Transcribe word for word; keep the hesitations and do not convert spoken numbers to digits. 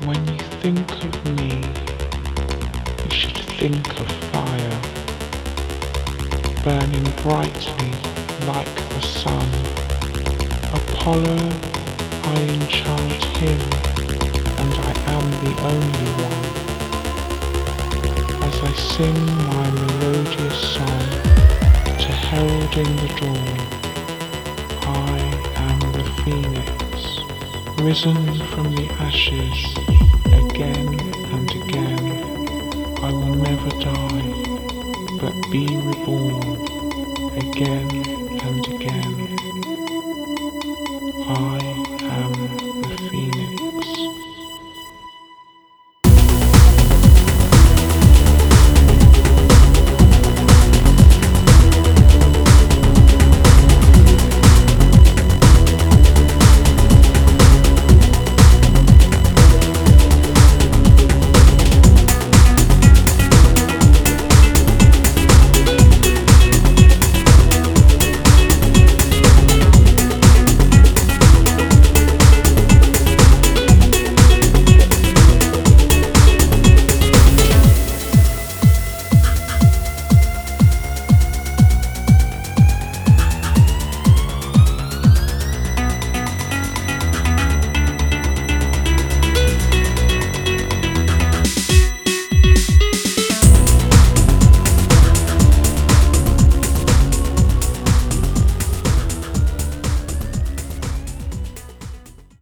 When you think of me, you should think of fire, burning brightly like the sun. Apollo, I enchant him, and I am the only one. As I sing my melodious song to heralding the dawn, I am the phoenix, risen from the ashes again and again. I will never die, but be reborn again